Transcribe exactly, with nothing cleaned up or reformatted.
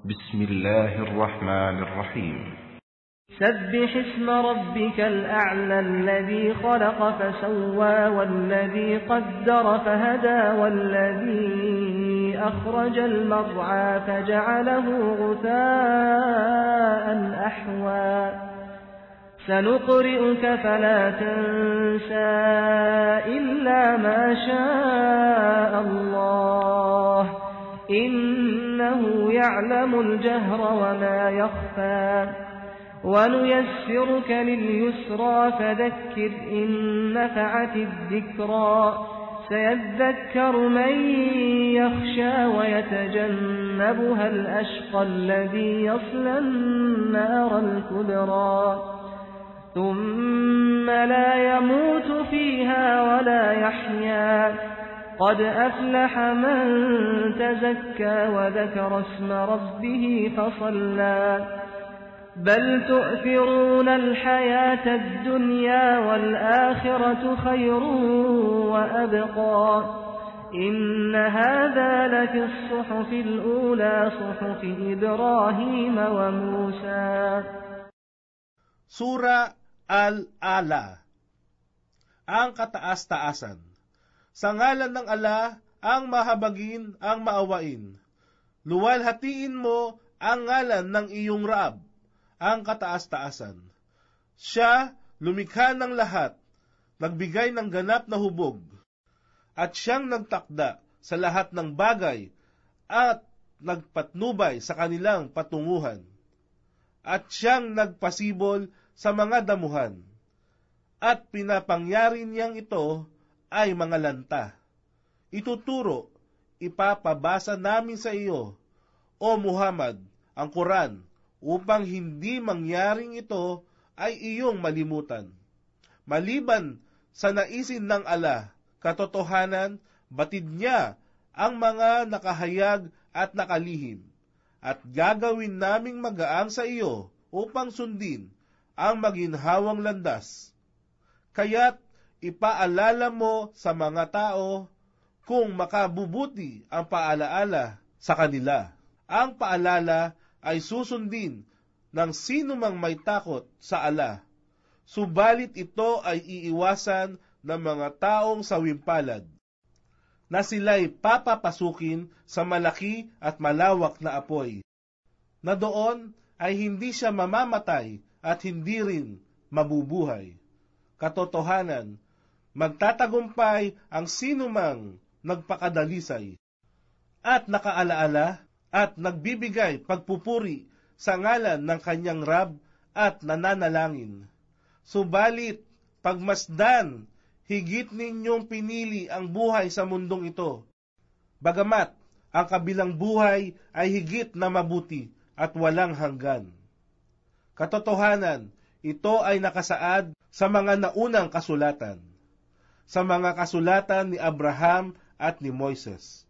بسم الله الرحمن الرحيم سبح اسم ربك الأعلى الذي خلق فسوى والذي قدر فهدى والذي أخرج المرعى فجعله غثاء أحوى سنقرئك فلا تنسى إلا ما شاء الله إنه يعلم الجهر وما يخفى ونيسرك لليسرى فذكر إن نفعت الذكرى سيذكر من يخشى ويتجنبها الأشقى الذي يصلى النار الكبرى ثم لا يموت فيها ولا يحيا قد أفلح من تزكى وذكر اسم ربه فصلى بل تؤثرون الحياة الدنيا والآخرة خير وأبقى إن هذا لفي الصحف الأولى صحف إبراهيم وموسى. Sura Al-Ala, ang kataas-taasan. Sa ngalan ng Ala, ang mahabagin, ang maawain. Luwalhatiin mo ang ngalan ng iyong Raab, ang kataas-taasan. Siya lumikha ng lahat, nagbigay ng ganap na hubog, at siyang nagtakda sa lahat ng bagay at nagpatnubay sa kanilang patunguhan. At siyang nagpasibol sa mga damuhan, at pinapangyari niyang ito ay mga lanta. Ituturo, ipapabasa namin sa iyo, O Muhammad, ang Quran, upang hindi mangyaring ito ay iyong malimutan. Maliban sa naisin ng Allah, katotohanan, batid niya ang mga nakahayag at nakalihim, at gagawin naming magaang sa iyo upang sundin ang maginhawang landas. Kaya't ipaalala mo sa mga tao kung makabubuti ang paalaala sa kanila. Ang paalala ay susundin ng sino mang may takot sa Allah, subalit ito ay iiwasan ng mga taong sawimpalad, na sila'y papapasukin sa malaki at malawak na apoy, na doon ay hindi siya mamamatay at hindi rin mabubuhay. Katotohanan, magtatagumpay ang sinumang nagpakadalisay at nakaalaala at nagbibigay pagpupuri sa ngalan ng kanyang Rab at nananalangin. Subalit, pagmasdan, higit ninyong pinili ang buhay sa mundong ito, bagamat ang kabilang buhay ay higit na mabuti at walang hanggan. Katotohanan, ito ay nakasaad sa mga naunang kasulatan, sa mga kasulatan ni Abraham at ni Moises.